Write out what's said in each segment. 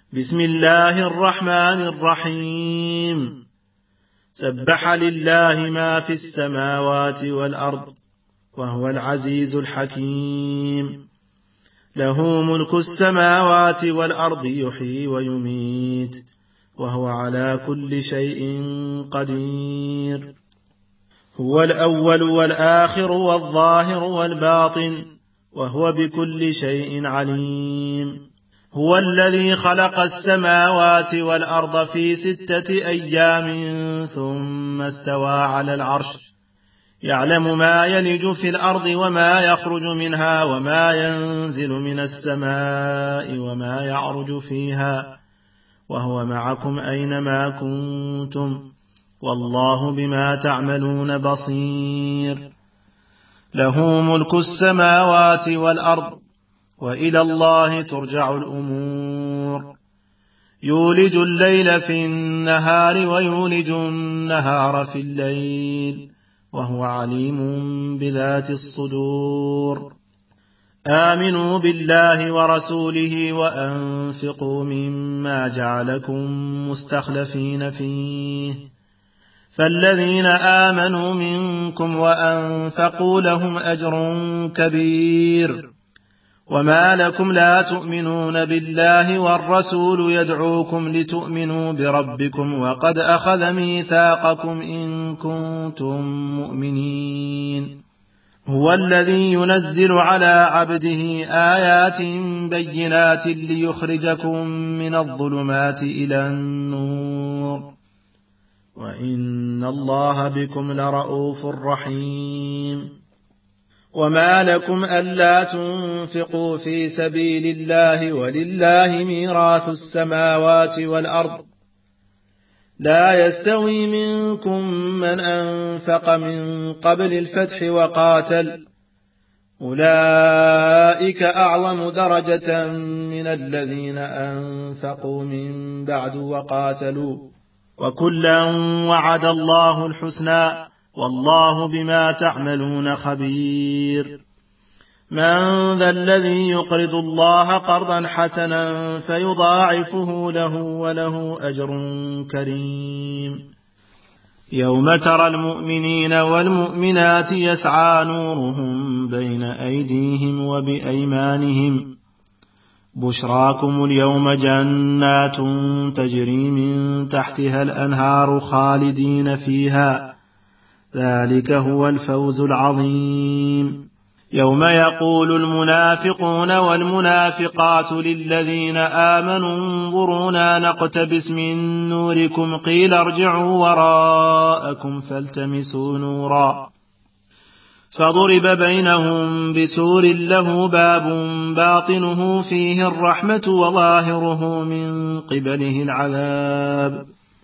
بسم الله الرحمن الرحيم. سبح لله ما في السماوات والأرض وهو العزيز الحكيم. له ملك السماوات والأرض يحيي ويميت وهو على كل شيء قدير. هو الأول والآخر والظاهر والباطن وهو بكل شيء عليم. هو الذي خلق السماوات والأرض في 6 أيام ثم استوى على العرش يعلم ما يلج في الأرض وما يخرج منها وما ينزل من السماء وما يعرج فيها وهو معكم أينما كنتم والله بما تعملون بصير. له ملك السماوات والأرض وإلى الله ترجع الأمور. يولج الليل في النهار ويولج النهار في الليل وهو عليم بذات الصدور. آمنوا بالله ورسوله وأنفقوا مما جعلكم مستخلفين فيه فالذين آمنوا منكم وأنفقوا لهم أجر كبير. وما لكم لا تؤمنون بالله والرسول يدعوكم لتؤمنوا بربكم وقد أخذ ميثاقكم إن كنتم مؤمنين. هو الذي ينزل على عبده آيات بينات ليخرجكم من الظلمات إلى النور وإن الله بكم لرؤوف رحيم. وما لكم ألا تنفقوا في سبيل الله ولله ميراث السماوات والأرض لا يستوي منكم من أنفق من قبل الفتح وقاتل أولئك أعظم درجة من الذين أنفقوا من بعد وقاتلوا وكلا وعد الله الحسنى والله بما تعملون خبير. من ذا الذي يقرض الله قرضا حسنا فيضاعفه له وله أجر كريم. يوم ترى المؤمنين والمؤمنات يسعى نورهم بين أيديهم وبأيمانهم بشراكم اليوم جنات تجري من تحتها الأنهار خالدين فيها ذلك هو الفوز العظيم. يوم يقول المنافقون والمنافقات للذين آمنوا انظرونا نقتبس من نوركم قيل ارجعوا وراءكم فالتمسوا نورا فضرب بينهم بسور له باب باطنه فيه الرحمة وظاهره من قبله العذاب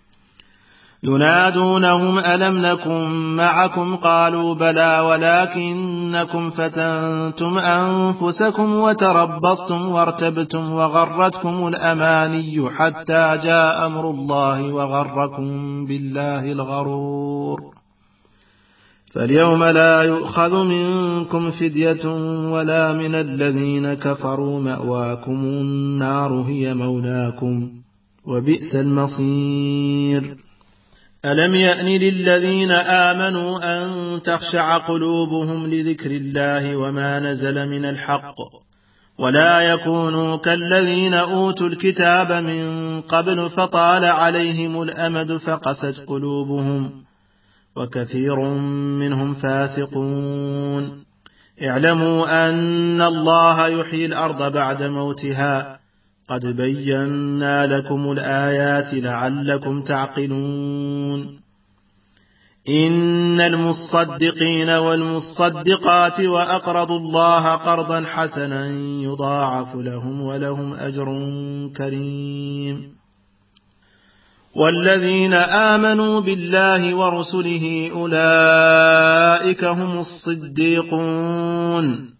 ينادونهم ألم نكن معكم قالوا بلى ولكنكم فتنتم أنفسكم وتربصتم وارتبتم وغرتكم الأماني حتى جاء أمر الله وغركم بالله الغرور فاليوم لا يؤخذ منكم فدية ولا من الذين كفروا مأواكم النار هي مولاكم وبئس المصير. ألم يأن للذين آمنوا أن تخشع قلوبهم لذكر الله وما نزل من الحق ولا يكونوا كالذين أوتوا الكتاب من قبل فطال عليهم الأمد فقست قلوبهم وكثير منهم فاسقون. اعلموا أن الله يحيي الأرض بعد موتها قد بينا لكم الآيات لعلكم تعقلون. إن المصدقين والمصدقات وأقرضوا الله قرضا حسنا يضاعف لهم ولهم أجر كريم. والذين آمنوا بالله ورسله أولئك هم الصديقون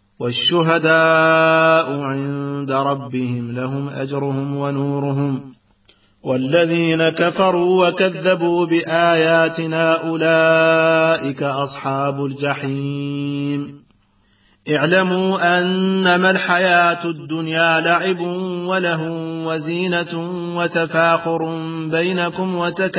والشهداء عند ربهم لهم أجرهم ونورهم والذين كفروا وكذبوا بآياتنا أولئك أصحاب الجحيم. اعلموا أنما الحياة الدنيا لعب وله وزينة وتفاخر بينكم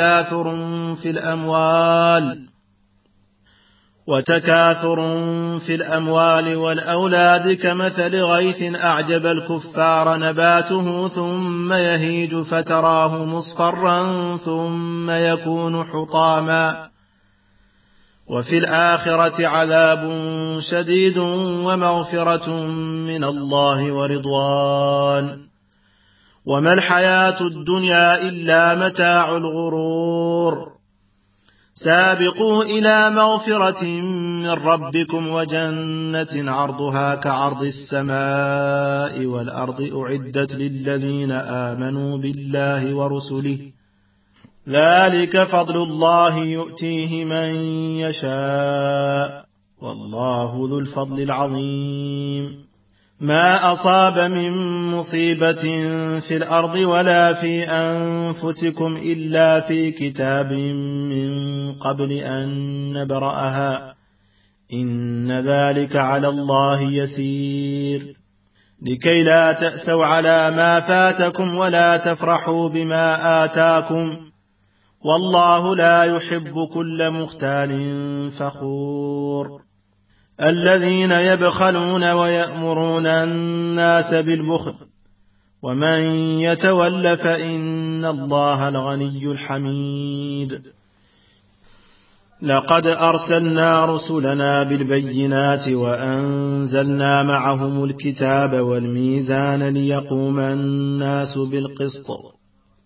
وتكاثر في الأموال والأولاد كمثل غيث أعجب الكفار نباته ثم يهيج فتراه مصفرا ثم يكون حطاما وفي الآخرة عذاب شديد ومغفرة من الله ورضوان وما الحياة الدنيا إلا متاع الغرور سابقوا إلى مغفرة من ربكم وجنة عرضها كعرض السماء والأرض أعدت للذين آمنوا بالله ورسله ذلك فضل الله يؤتيه من يشاء والله ذو الفضل العظيم ما أصاب من مصيبة في الأرض ولا في أنفسكم إلا في كتاب من قبل أن نبرأها إن ذلك على الله يسير لكي لا تأسوا على ما فاتكم ولا تفرحوا بما آتاكم والله لا يحب كل مختال فخور الذين يبخلون ويأمرون الناس بالبخل ومن يتول فإن الله الغني الحميد لقد أرسلنا رسلنا بالبينات وأنزلنا معهم الكتاب والميزان ليقوم الناس بالقسط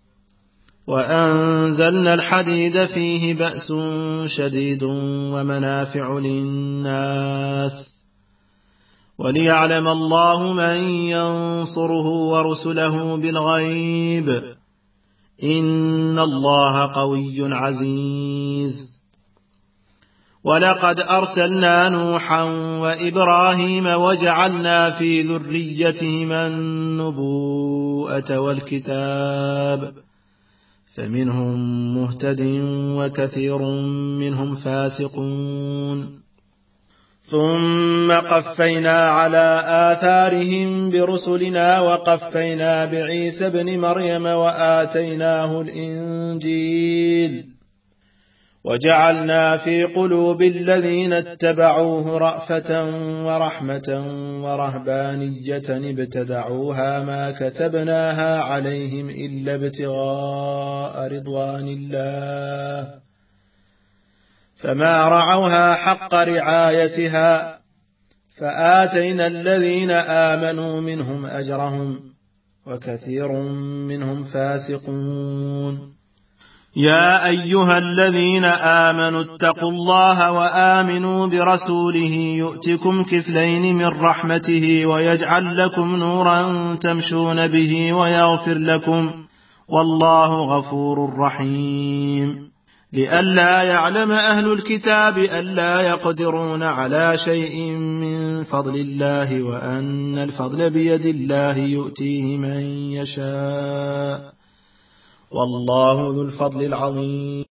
وأنزلنا الحديد فيه بأس شديد ومنافع للناس وليعلم الله من ينصره ورسله بالغيب إن الله قوي عزيز ولقد أرسلنا نوحا وإبراهيم وجعلنا في ذريتهما النبوءة والكتاب فمنهم مهتد وكثير منهم فاسقون ثم قفينا على آثارهم برسلنا وقفينا بعيسى ابن مريم وآتيناه الإنجيل وجعلنا في قلوب الذين اتبعوه رأفة ورحمة ورهبانية ابتدعوها ما كتبناها عليهم إلا ابتغاء رضوان الله فما رعوها حق رعايتها فآتينا الذين آمنوا منهم أجرهم وكثير منهم فاسقون يا أيها الذين آمنوا اتقوا الله وآمنوا برسوله يؤتكم كفلين من رحمته ويجعل لكم نورا تمشون به ويغفر لكم والله غفور رحيم لئلا يعلم أهل الكتاب ألا يقدرون على شيء من فضل الله وأن الفضل بيد الله يؤتيه من يشاء والله ذو الفضل العظيم